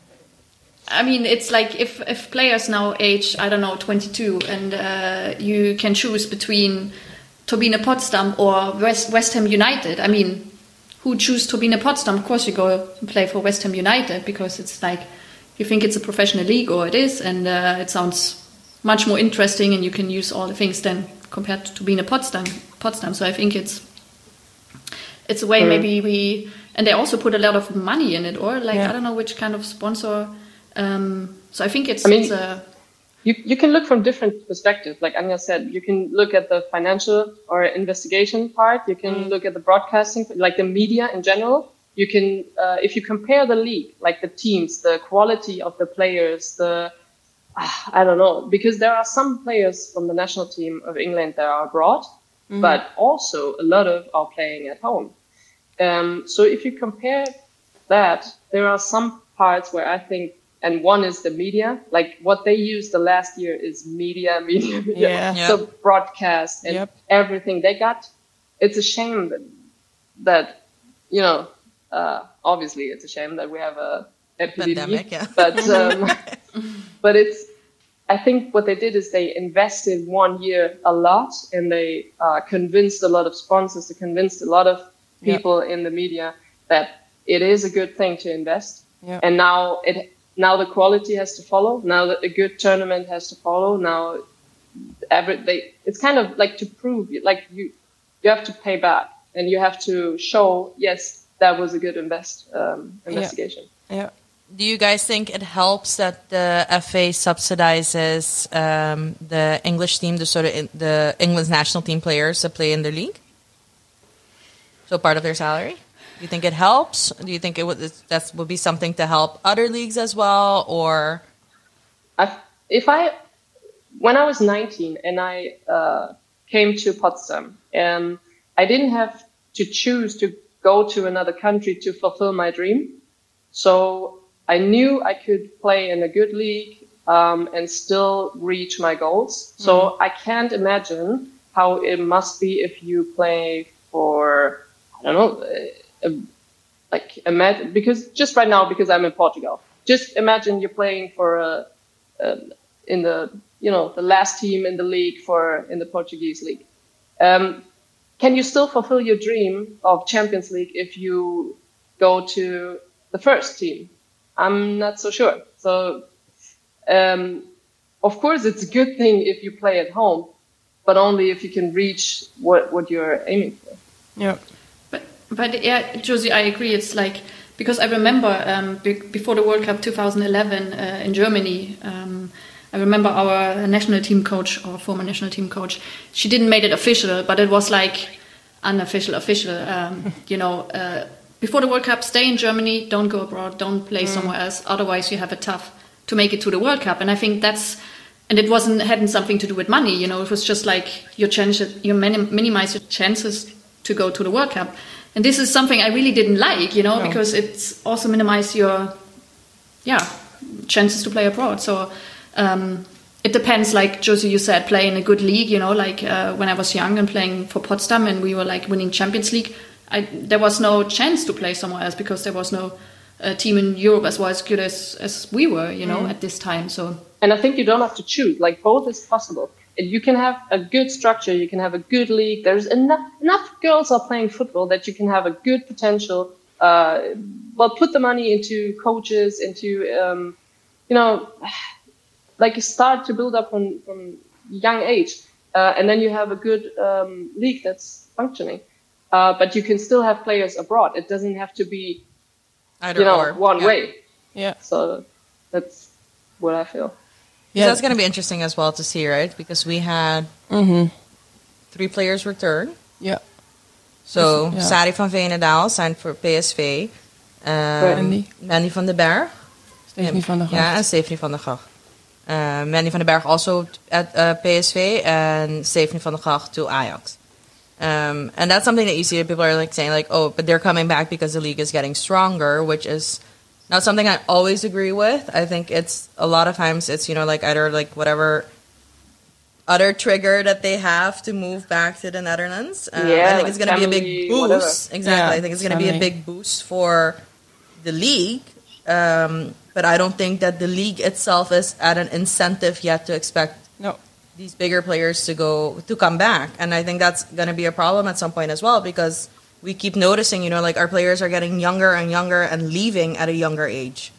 I mean, it's like if, if players now age, I don't know, twenty-two, and uh, you can choose between Turbine Potsdam or West, West Ham United. I mean, who choose Turbine Potsdam? Of course, you go and play for West Ham United because it's like you think it's a professional league, or it is, and uh, it sounds much more interesting, and you can use all the things then compared to Turbine Potsdam. Potsdam. So I think it's it's a way Mm. maybe we, and they also put a lot of money in it, or like Yeah. I don't know which kind of sponsor. Um, so I think it's, I mean, it's a You you can look from different perspectives. Like Anja said, you can look at the financial or investigation part. You can look at the broadcasting, like the media in general. You can, uh, if you compare the league, like the teams, the quality of the players, the ah, I don't know, because there are some players from the national team of England that are abroad, but also a lot of are playing at home. Um, so if you compare that, there are some parts where I think, and one is the media, like what they used the last year is media, media, media. Yeah. Yeah. So broadcast and Yep. everything they got. It's a shame that, that you know, uh, obviously it's a shame that we have a epidemic, Pandemic, yeah. but um, but it's. I think what they did is they invested one year a lot, and they uh, convinced a lot of sponsors, they convinced a lot of people in the media that it is a good thing to invest. Yeah. And now it now the quality has to follow. Now that a good tournament has to follow. Now every they it's kind of like to prove like you you have to pay back, and you have to show yes that was a good invest um, investigation. Yeah. Do you guys think it helps that the F A subsidizes um, the English team, the sort of in, the England's national team players that play in their league? So part of their salary. Do you think it helps? Do you think it would that would be something to help other leagues as well, or? I, if I, when I was nineteen and I uh, came to Potsdam, um, I didn't have to choose to go to another country to fulfill my dream. So I knew I could play in a good league um, and still reach my goals. So mm-hmm. I can't imagine how it must be if you play for, I don't know, a, a, like imagine, because just right now, because I'm in Portugal, just imagine you're playing for a, a in the, you know, the last team in the league for, in the Portuguese league. Um, can you still fulfill your dream of Champions League if you go to the first team? I'm not so sure. So, um, of course, it's a good thing if you play at home, but only if you can reach what, what you're aiming for. Yeah. But, but yeah, Josie, I agree. It's like, because I remember um, be- before the World Cup twenty eleven uh, in Germany, um, I remember our national team coach, our former national team coach, she didn't make it official, but it was like unofficial, official, um, you know, uh, before the World Cup, stay in Germany, don't go abroad, don't play mm. somewhere else, otherwise you have it tough to make it to the World Cup. And I think that's, and it wasn't, hadn't something to do with money, you know, it was just like your chance, you minim- minimize your chances to go to the World Cup. And this is something I really didn't like, you know, no. because it's also minimize your, yeah, chances to play abroad. So, Um, it depends, like Josie, you said, play in a good league, you know, like uh, when I was young and playing for Potsdam and we were like winning Champions League, I, there was no chance to play somewhere else because there was no uh, team in Europe as well as good as, as we were, you know, mm. at this time. So, and I think you don't have to choose, like both is possible. You can have a good structure, you can have a good league. There's enough, enough girls are playing football that you can have a good potential, uh, well, put the money into coaches, into, um, you know, like you start to build up from, from young age, uh, and then you have a good um, league that's functioning. Uh, but you can still have players abroad. It doesn't have to be, Either you know, or. one yeah. way. Yeah. So that's what I feel. Yeah, that's going to be interesting as well to see, right? Because we had mm-hmm. three players return. Yeah. So yeah. Sari van Veenendaal signed for P S V. Um, Mandy. Mandy van den Berg. Stephanie van der Gracht. Yeah, and Stephanie van der Gracht. Uh, Mandy van den Berg also at uh, P S V and Stephanie van der Gracht to Ajax. Um, and that's something that you see people are like saying like, oh, but they're coming back because the league is getting stronger, which is not something I always agree with. I think it's a lot of times it's, you know, like either like whatever other trigger that they have to move back to the Netherlands. Um, yeah, I think like it's going to be a big boost. Whatever. Exactly. Yeah, I think it's going to be a big boost for the league. Um, but I don't think that the league itself is at an incentive yet to expect no. these bigger players to go to come back. And I think that's going to be a problem at some point as well, because we keep noticing, you know, like our players are getting younger and younger and leaving at a younger age.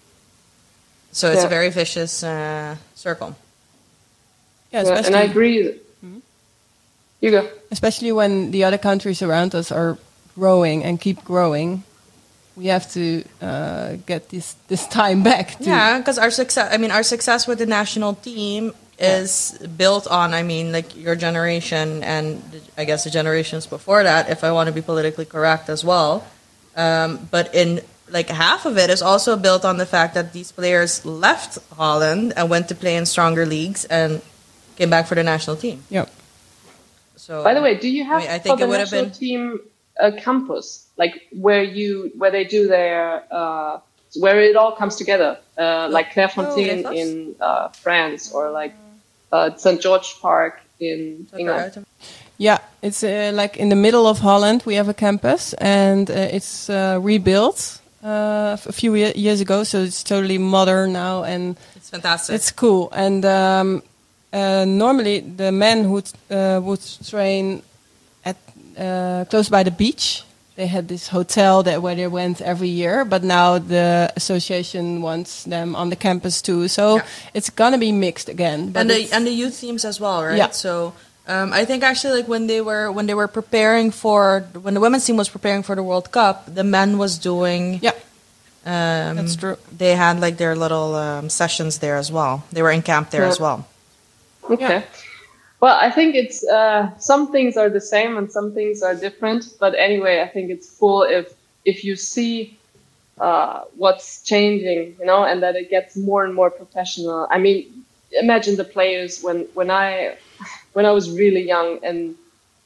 So it's yeah. a very vicious uh, circle. Yeah, yeah, and I agree. Hmm? You go. Especially when the other countries around us are growing and keep growing. We have to uh, get this this time back. To yeah, because our success. I mean, our success with the national team is yeah. built on. I mean, like your generation and I guess the generations before that. If I want to be politically correct as well, um, but in like half of it is also built on the fact that these players left Holland and went to play in stronger leagues and came back for the national team. Yeah. So, by the way, do you have I, mean, I think for it the would have national been team a campus, like where you where they do their uh, where it all comes together, uh, like Clairefontaine oh, in uh, France, or like uh, Saint George Park in England. Yeah, it's uh, like in the middle of Holland. We have a campus, and uh, it's uh, rebuilt uh, a few ye- years ago, so it's totally modern now, and it's fantastic. It's cool, and um, uh, normally the men who uh, would train at uh, close by the beach. They had this hotel that where they went every year, but now the association wants them on the campus too. So yeah. it's gonna be mixed again. But and the and the youth teams as well, right? Yeah. So um, I think actually, like when they were when they were preparing for when the women's team was preparing for the World Cup, the men was doing. Yeah, um, that's true. They had like their little um, sessions there as well. They were in camp there yeah. as well. Okay. Yeah. Well, I think it's uh, some things are the same and some things are different. But anyway, I think it's cool if if you see uh, what's changing, you know, and that it gets more and more professional. I mean, imagine the players when when I when I was really young and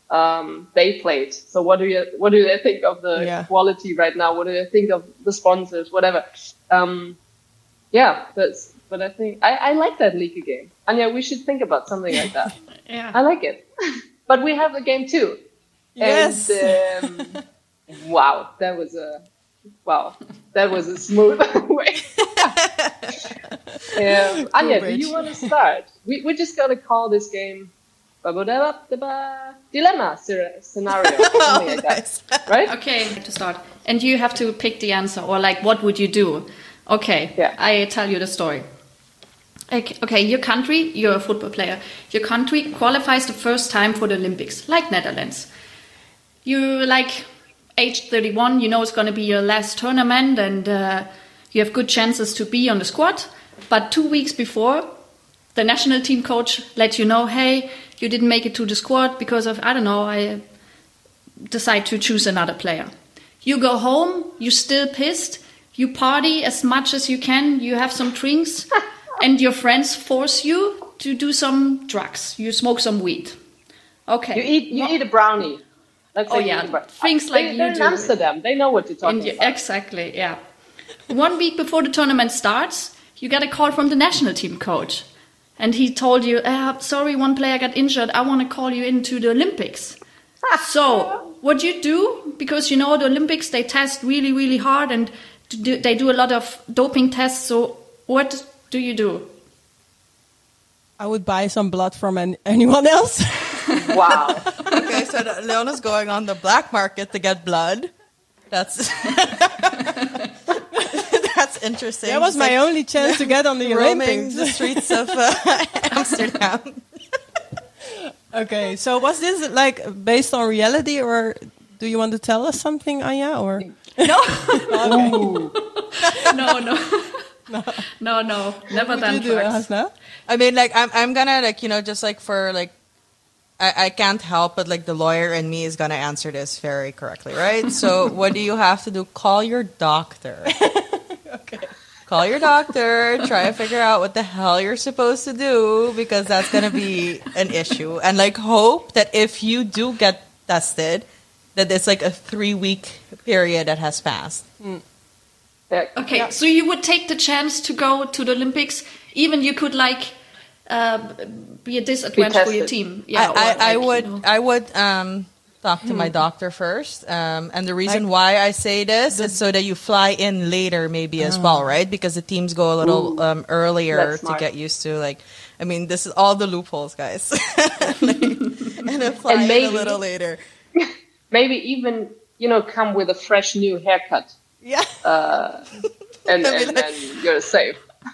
um, they played. So what do you what do they think of the Yeah. quality right now? What do they think of the sponsors? Whatever. Um, yeah, but but I think I, I like that Liga game. Anja, we should think about something like that. Yeah. I like it. But we have the game too. Yes. And, um, wow, that was a wow, that was a smooth way. um, Anja, do you want to start? We we just gotta call this game dilemma scenario, something like that, right? Okay, to start. And you have to pick the answer, or like, what would you do? Okay, Yeah. I tell you the story. Okay, okay, your country, you're a football player. Your country qualifies the first time for the Olympics, like Netherlands. You like age thirty-one, you know it's going to be your last tournament, and uh, you have good chances to be on the squad. But two weeks before, the national team coach let you know, hey, you didn't make it to the squad because of, I don't know, I decide to choose another player. You go home, you're still pissed, you party as much as you can, you have some drinks, and your friends force you to do some drugs. You smoke some weed. Okay. You eat you eat a brownie. Let's Oh, say you yeah, eat a brownie. things They- like you they're in do. Amsterdam. They know what you're talking And you- about. exactly, yeah. One week before the tournament starts, you get a call from the national team coach. And he told you, uh, sorry, one player got injured. I want to call you into the Olympics. So what you do, because you know the Olympics, they test really, really hard, and to do, they do a lot of doping tests. So what do you do? I would buy some blood from an, anyone else. Wow. Okay, so the- Leona's going on the black market to get blood. That's that's interesting. That was Just my like only chance to get on the roaming Olympics. the streets of uh, Amsterdam. Okay, so was this like based on reality, or do you want to tell us something, Anja? Or No, Ooh. no, no, no, no, no. Never what do done you do, drugs. Hasna? I mean, like I'm I'm gonna like you know just like for like I, I can't help but like the lawyer in me is gonna answer this very correctly, right? So what do you have to do? Call your doctor. Okay. Call your doctor. Try to figure out what the hell you're supposed to do, because that's gonna be an issue. And like hope that if you do get tested, that it's like a three week period that has passed. Yeah. Okay, so you would take the chance to go to the Olympics, even you could like uh, be a disadvantage for your tested. team. Yeah, I, or, I, I like, you would know. I would um, talk to my doctor first, um, and the reason why I say this is so that you fly in later, maybe as well, right? Because the teams go a little Ooh, um, earlier that's to smart. get used to. Like, I mean, this is all the loopholes, guys, like, and then fly And in maybe- a little later. Maybe even, you know, come with a fresh new haircut. Yeah. Uh, and, I'd be and like- then you're safe.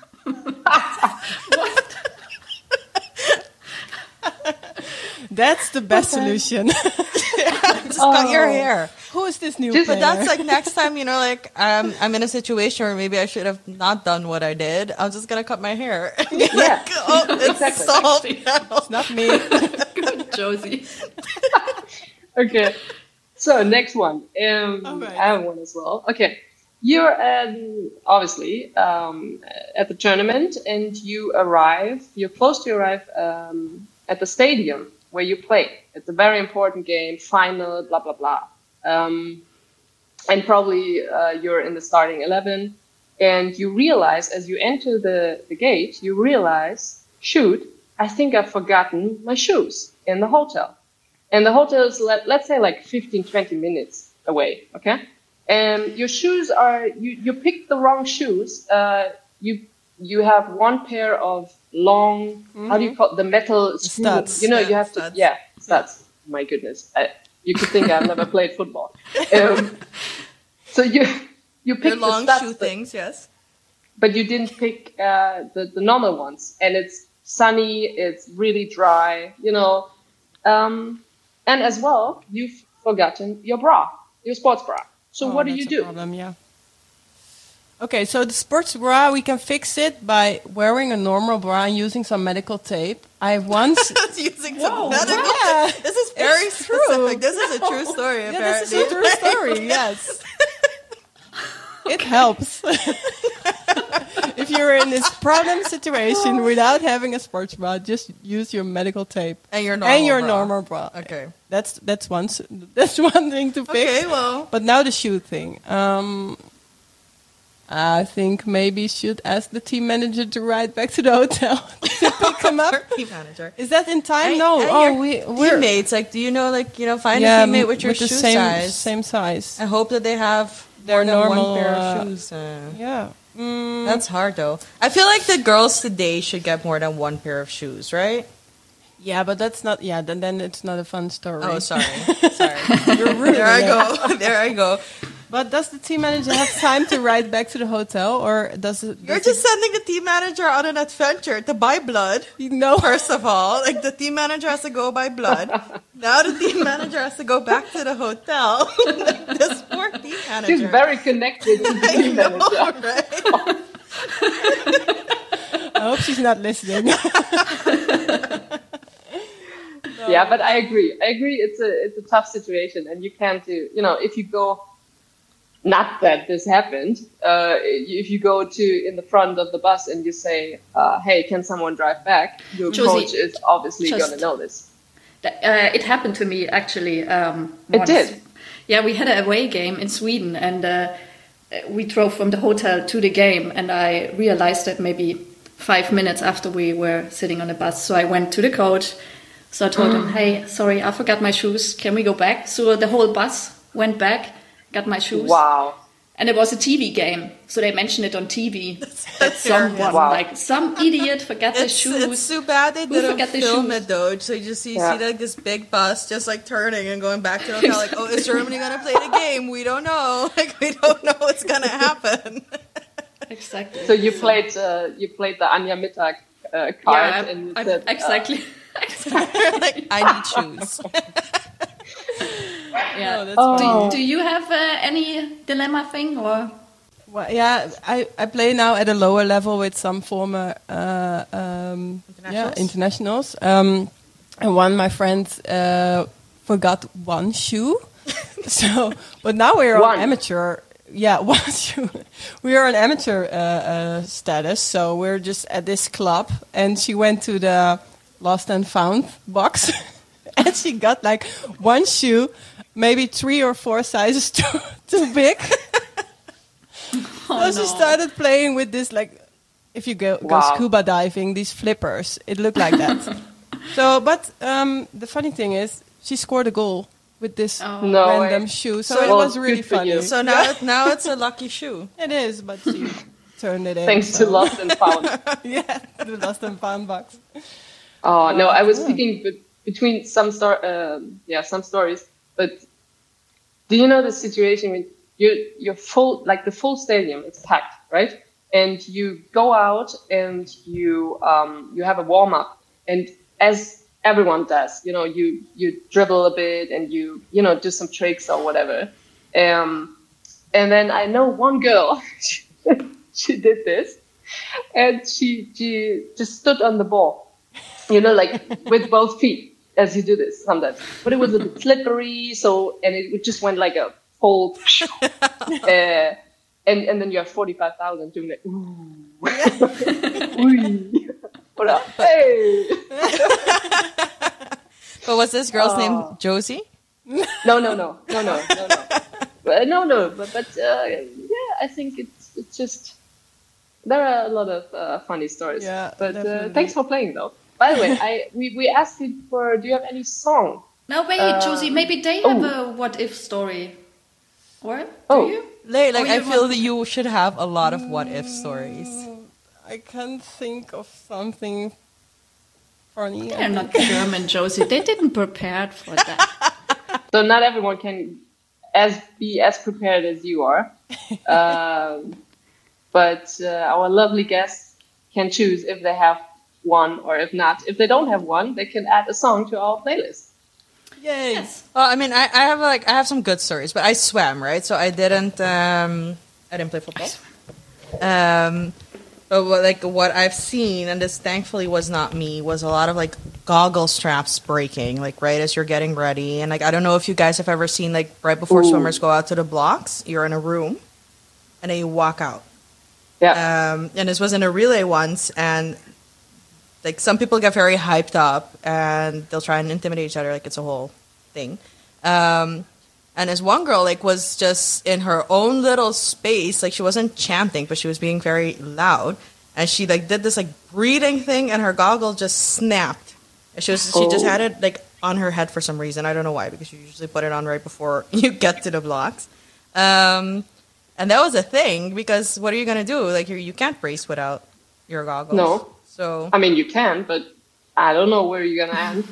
That's the best solution. Just cut your Oh. hair. Who is this new Just- player? But that's like next time, you know, like um, I'm in a situation where maybe I should have not done what I did. I'm just gonna cut my hair. Yeah. Oh, it's Exactly. solved now. not me. Good, Josie. Okay. So next one. Um, Alright. I have one as well. Okay. You're um, obviously um, at the tournament, and you arrive. You're close to arrive um, at the stadium where you play. It's a very important game, final, blah blah blah. Um, and probably uh, you're in the starting eleven, and you realize as you enter the, the gate, you realize, shoot, I think I've forgotten my shoes in the hotel. And the hotel is, let, let's say, like fifteen, twenty minutes away, okay? And your shoes are, you, you picked the wrong shoes. Uh, you you have one pair of long, how do you call it, the metal screw, Studs. you know, Yeah, you have studs. to, yeah, studs. My goodness. I, you could think I've never played football. Um, so you you Your picked the long studs, shoe but- things, yes. but you didn't pick uh, the, the normal ones. And it's sunny, it's really dry, you know. Um, and as well, you've forgotten your bra, your sports bra. So Oh, what do that's you a do? Problem, yeah. Okay, so the sports bra, we can fix it by wearing a normal bra and using some medical tape. I once... Using Whoa, some medical. yeah. This is very It's true. specific. This is a true story. Yeah, Apparently, this is a true story, yes. It helps. If you're in this problem situation without having a sports bra, just use your medical tape And your normal and your bra. normal bra. Okay. That's that's one s- that's one thing to fix. Okay, well. But now the shoe thing. Um, I think maybe should ask the team manager to ride back to the hotel to pick him up. Team manager. Is that in time? And- no. and oh, your we we're teammates. Like, do you know, like, you know, find yeah, a teammate with your the shoe same size. same size. I hope that they have Their more than normal, one pair uh, of shoes. Uh, Yeah. Mm, That's hard, though. I feel like the girls today should get more than one pair of shoes, right? yeah, but that's not. Yeah, then then it's not a fun story. Oh, sorry. Sorry. There I go. There I go. But does the team manager have time to ride back to the hotel, or does it? You're does just sending the team manager on an adventure to buy blood. it, no. First of all, like the team manager has to go buy blood. Now the team manager has to go back to the hotel. This poor team manager. She's very connected to the I team know, manager. right? I hope she's not listening. Yeah, but I agree. I agree. It's a it's a tough situation, and you can't do. You know, if you go, not that this happened. Uh, if you go to in the front of the bus and you say, uh, "Hey, can someone drive back?" Your Josie, coach is obviously just- going to know this. Uh, it happened to me actually. Um, It once. did? Yeah, we had an away game in Sweden, and uh, we drove from the hotel to the game, and I realized that maybe five minutes after we were sitting on the bus. So I went to the coach. So I told him, "Hey, sorry, I forgot my shoes. Can we go back?" So the whole bus went back, got my shoes. Wow. And it was a T V game, so they mentioned it on T V that someone, Wow. like some idiot, forgot their It's, shoes. it's too bad they Who didn't forgot their film shoes? it though. So you just see, Yeah. see like this big bus just like turning and going back to the hotel. Like, oh, is Germany gonna play the game? We don't know. Like, we don't know what's gonna happen. Exactly. So you played uh, you played the Anja Mittag uh, card, Yeah, and you I, said, I, uh, exactly. Like, I need shoes. Yeah. Oh, that's Oh. funny. Do, do you have uh, any dilemma thing or? Well, yeah, I, I play now at a lower level with some former uh, um, yeah, Internationals? internationals. Um, and one, my friend uh, forgot one shoe. So, but now we're One. on amateur. Yeah, one shoe. We are on amateur uh, uh, status, so we're just at this club. And she went to the lost and found box, and she got like one shoe, maybe three or four sizes too too big. Oh, So she no. started playing with this, like, if you go, go Wow. scuba diving, these flippers. It looked like that. So, but um, the funny thing is, she scored a goal with this Oh. No random way. shoe. So, So it well, was really good for funny. you. So now, it, now it's a lucky shoe. It is, but she turned it in. Thanks so. to Lost and Found. Yeah, the lost and found box. Oh no, I was Yeah. speaking be- between some stor- um, yeah, some stories. But do you know the situation when you're you're full, like the full stadium is packed, right? And you go out and you um, you have a warm up, and as everyone does, you know, you you dribble a bit and you you know do some tricks or whatever. Um, and then I know one girl, she did this, and she she just stood on the ball. You know, like with both feet, as you do this sometimes. But it was a bit slippery, so and it just went like a full, uh, and and then you have forty five thousand doing like, ooh, Ooh. What up? Hey, But was this girl's Oh. name Josie? no, no, no, no, no, no, no, But, no, no. But but uh, yeah, I think it's it's just there are a lot of uh, funny stories. Yeah, but uh, definitely. thanks for playing though. By the way, I we, we asked you for do you have any song? No, wait, Uh, Josie. Maybe they have a what if story. Or do Oh. you? Like, like Oh, I you feel want- that you should have a lot of what if stories. I can't think of something funny. I They're not German, Josie. They didn't prepare for that. So not everyone can as be as prepared as you are. um, but uh, our lovely guests can choose if they have one or if not. If they don't have one, they can add a song to our playlist. Yay! Yes. Well, I mean, I, I have like I have some good stories, but I swam, right? So I didn't um I didn't play football. Um, but what, like what I've seen, and this thankfully was not me, was a lot of like goggle straps breaking, like right as you're getting ready, and like I don't know if you guys have ever seen like right before Ooh. swimmers go out to the blocks, you're in a room, and then you walk out. Yeah. Um, and this was in a relay once, and like some people get very hyped up and they'll try and intimidate each other, like it's a whole thing. Um, and this one girl like was just in her own little space, like she wasn't chanting, but she was being very loud, and she like did this like breathing thing, and her goggle just snapped. And she was she just Oh. had it like on her head for some reason. I don't know why, because you usually put it on right before you get to the blocks. Um, and that was a thing, because what are you gonna do? Like you you can't race without your goggles. No. So I mean, you can, but I don't know where you're gonna end.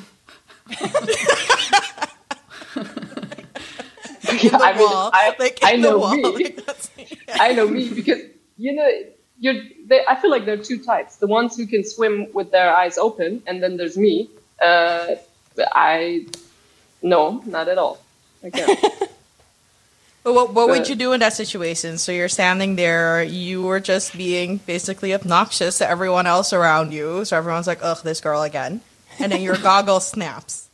in the I mean, wall, I, like I in know the wall. me. Like, that's, I know me because you know you're. They, I feel like there are two types: the ones who can swim with their eyes open, and then there's me. Uh, I no, not at all. I can't. But what, what would But- you do in that situation? So you're standing there, you were just being basically obnoxious to everyone else around you. So everyone's like, ugh, this girl again. And then your goggle snaps.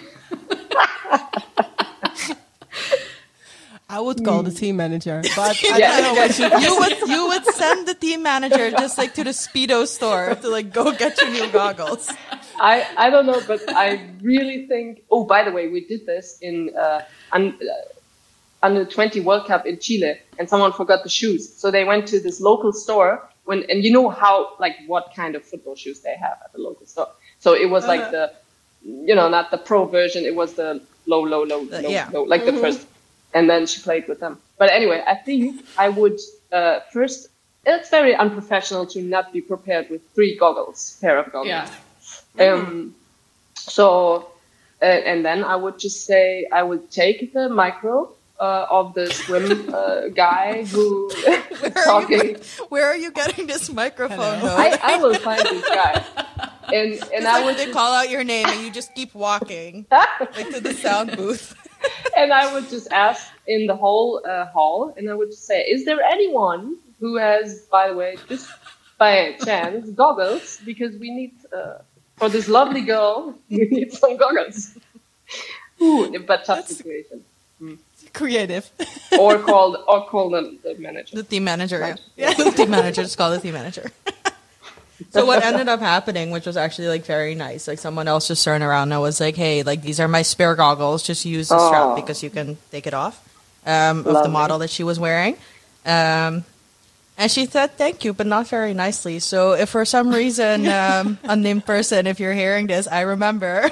I would call the team manager, but I Yeah, don't know what yeah. You would you would send the team manager just like to the Speedo store to like go get your new goggles. I I don't know, but I really think. Oh, by the way, we did this in uh, un, uh, under twenty World Cup in Chile, and someone forgot the shoes, so they went to this local store. When and you know how like what kind of football shoes they have at the local store. So it was like the, you know, not the pro version. It was the low, low, low, Uh, low, yeah. low, like the first. And then she played with them. But anyway, I think I would uh, first. It's very unprofessional to not be prepared with three goggles, pair of goggles. Yeah. Um, so, uh, and then I would just say I would take the micro uh, of the swim uh, guy who is Where are, talking. you, where are you getting this microphone? though? I, I will find this guy, and and It's I like would they just, call out your name and you just keep walking like to the sound booth. and I would just ask in the whole uh, hall, and I would just say, "Is there anyone who has, by the way, just by chance, goggles? Because we need uh, for this lovely girl, we need some goggles." Ooh, but tough situation. creative. Or call or call the, the manager. The team manager, yeah. yeah. The team manager, just call the team manager. So what ended up happening, which was actually like very nice, like someone else just turned around and was like, "Hey, like these are my spare goggles. Just use the Oh. strap because you can take it off um, of the Lovely. model that she was wearing." Um, and she said thank you, but not very nicely. So if for some reason, um, unnamed person, if you're hearing this, I remember.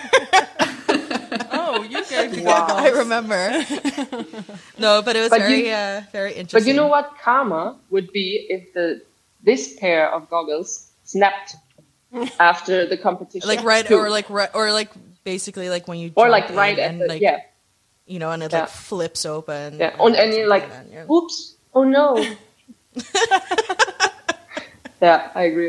Oh, you gave the Wow. goggles. I remember. No, but it was But very, you- uh, very interesting. But you know what karma would be if the this pair of goggles snapped after the competition? Like right, too. or like right, or like basically like when you or jump like in right at and the like yeah you know, and it Yeah. like flips open. yeah, and, and you're like, then, yeah. oops, oh no. Yeah, I agree.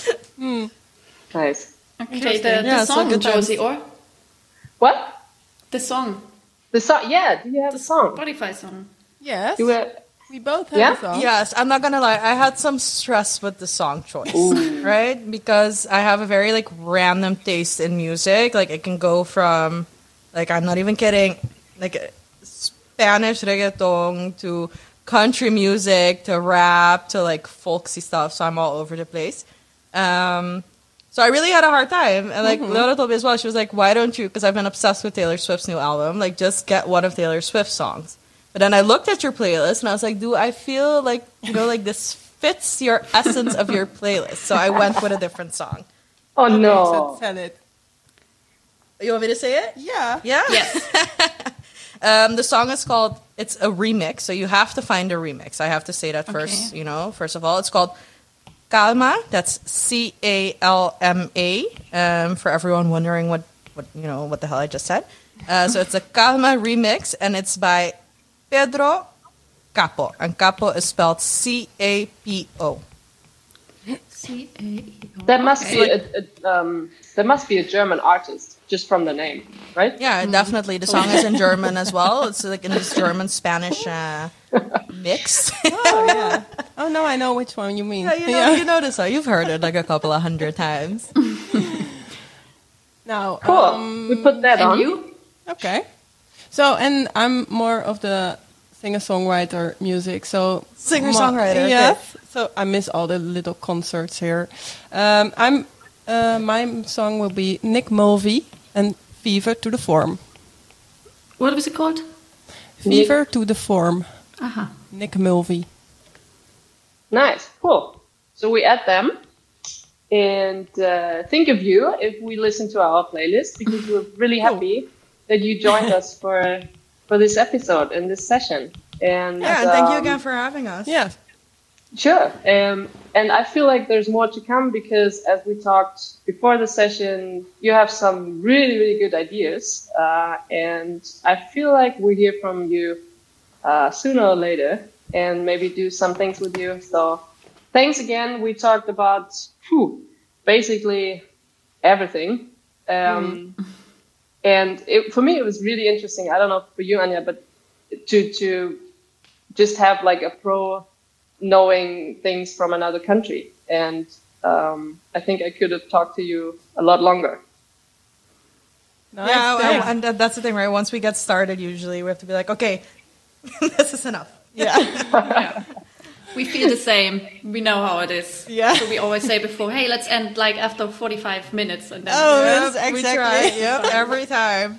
Nice. Okay, the, the Yeah, so song, good times. Josie, or What? the song, The song? Yeah. Do you have a song? Spotify song. Yes, You were, we both have Yeah? a song. Yes, I'm not gonna lie. I had some stress with the song choice, right? Because I have a very like random taste in music. Like it can go from, like I'm not even kidding, like Spanish reggaeton to country music to rap to like folksy stuff. So I'm all over the place. Um, so I really had a hard time. And like Leona told me as well, she was like, "Why don't you?" Because I've been obsessed with Taylor Swift's new album. Like just get one of Taylor Swift's songs. But then I looked at your playlist and I was like, do I feel like, you know, like this fits your essence of your playlist? So I went with a different song. oh Okay, no. so tell it. You want me to say it? Yeah. Yeah? Yes. Um, the song is called, it's a remix, so you have to find a remix. I have to say that first, Okay. you know, first of all. It's called Calma, that's C A L M A, um, for everyone wondering what, what, you know, what the hell I just said. Uh, so it's a Calma remix, and it's by Pedro Capo, and Capo is spelled C A P O. C A E O. That must Okay. be a, a um. That must be a German artist, just from the name, right? Yeah, definitely. The song is in German as well. It's like in this German-Spanish uh, mix. Oh yeah. Oh no, I know which one you mean. Yeah, you know, you know the song. You've heard it like a couple of hundred times. Now, Cool. um, we put that And on. you? okay. So, and I'm more of the singer-songwriter music. So Singer-songwriter, yes. okay. So I miss all the little concerts here. Um, I'm uh, my song will be Nick Mulvey and Fever to the Form. What was it called? Fever Nick. to the Form. Aha. Nick Mulvey. Nice, cool. So we add them and uh, think of you if we listen to our playlist, because we're really happy that you joined us for for this episode and this session. And Yeah, and thank you um, again for having us. Yeah. Sure. Um, and I feel like there's more to come, because as we talked before the session, you have some really, really good ideas. Uh, and I feel like we hear from you uh, sooner or later, and maybe do some things with you. So thanks again. We talked about whew, basically everything. Um, mm. And it, for me, it was really interesting. I don't know for you, Anja, but to to just have like a pro knowing things from another country. And um, I think I could have talked to you a lot longer. Nice, yeah, thanks. and that- that's the thing, right? Once we get started, usually we have to be like, okay, this is enough. Yeah. Yeah. We feel the same. We know how it is. Yeah. So we always say before, hey, let's end like after forty-five minutes. And then Oh, Yep, yes, we exactly. try. Yep, every time.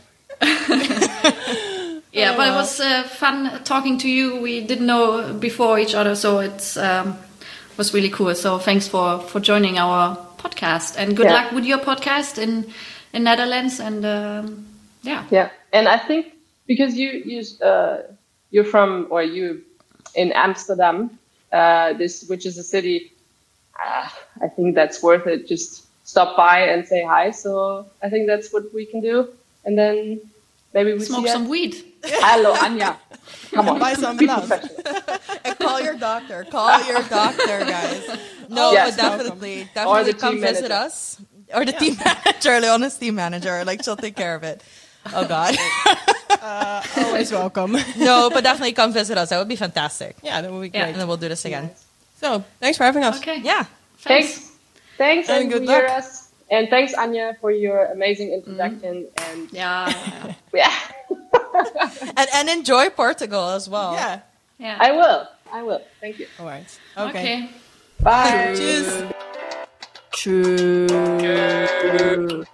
Yeah, but it was uh, fun talking to you. We didn't know before each other, so it's um, was really cool. So thanks for, for joining our podcast, and good Yeah. luck with your podcast in in Netherlands. And um, yeah, Yeah. And I think because you you uh, you're from, or you in Amsterdam, uh, this which is a city, uh, I think that's worth it. Just stop by and say hi. So I think that's what we can do, and then maybe we smoke see some ya. weed. Hello, Anja. Come on, Buy some be blood. professional. And call your doctor. Call your doctor, guys. No, Yes, but definitely, Or definitely the come team visit manager. us. Or the team manager, Leona's team manager. Like, she'll take care of it. Oh, God. Uh, always welcome. No, but definitely come visit us. That would be fantastic. Yeah, that would be Yeah. great. And then we'll do this again. So, thanks for having us. Okay. Yeah. Thanks, thanks, And and good hear luck. us. And thanks, Anja, for your amazing introduction. And Yeah. yeah, And, and enjoy Portugal as well. Yeah. Yeah. I will. I will. Thank you. All right. Okay. Okay. Bye. Cheers. True.